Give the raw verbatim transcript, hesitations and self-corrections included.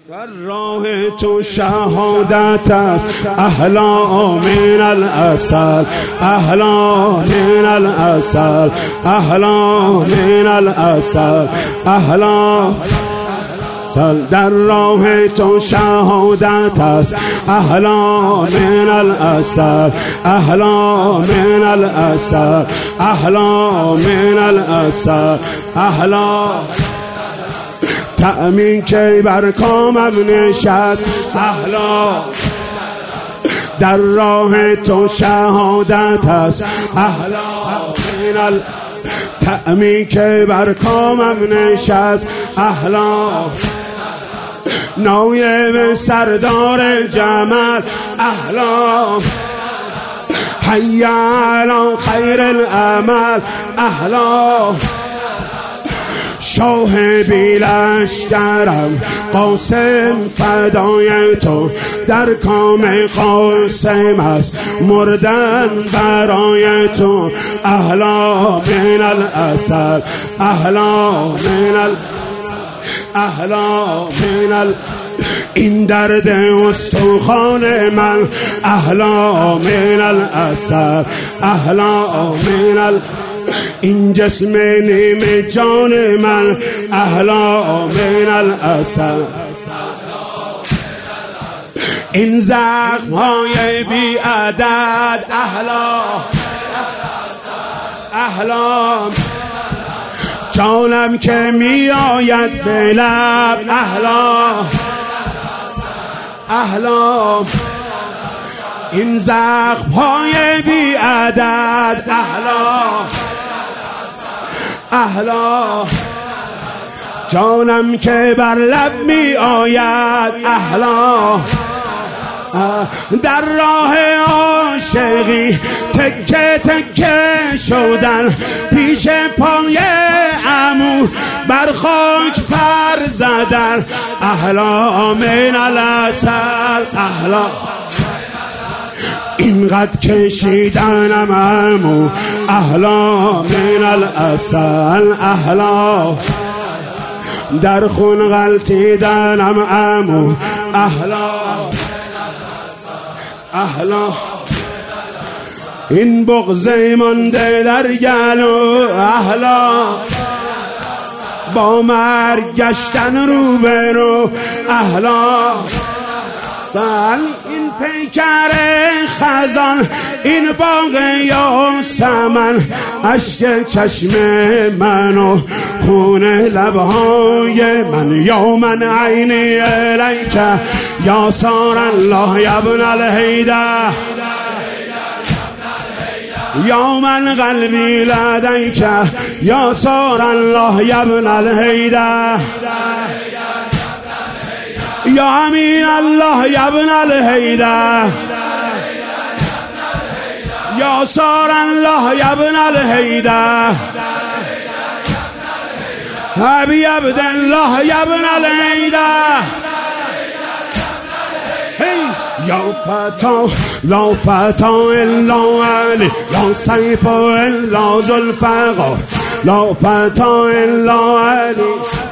در راه تو شهادت است احلا من العسل، احلا من العسل، احلا من العسل، احلا در راه تو شهادت است احلا من العسل، احلا من العسل، احلا من العسل، احلا طعمی که بر کامم نشست احلا در راه تو شهادت است احلا من ال طعمی که بر کامم نشست احلا نایب سردار جمال احلا حی علی خیر العمل احلا شاه بی لشکرم قاسم فدای تو در کام قاسم است مردن برای تو احلا من العسل، احلا من ال احلا من ال این درد استخوان من احلا من العسل، احلا من ال این جسم نیم جان من احلا من العسل، این زخم های بی عدد احلا احلا جانم که می آید به لب احلا احلا این زخم های بی عدد احلا احلا جانم که بر لب می آید احلا در راه عاشقی تکه تکه شدن پیش پای عمو بر خاک پر زدن احلا من العسل، احلا اینقدر کشیدنم عمو احلا من العسل، احلا در خون غلطیدنم عمو احلا احلا این بغضه مانده در گلو احلا با مرگ گشتن رو به رو احلا سال این پیکر خزان این باغ یاسمن اشک چشم من و خون لبهای من یا من عینی الیک یا سار الله یا ابن الهیده یا من قلبی لدیک یا سار الله یا ابن الهیده یا امین الله یا ابن الهیده یا سار الله یا ابن الهیده ابی عبد الله یا ابن الهیده یا فتا لا فتا الا علی لا سیف الا ذوالفقار لا فتا الا علی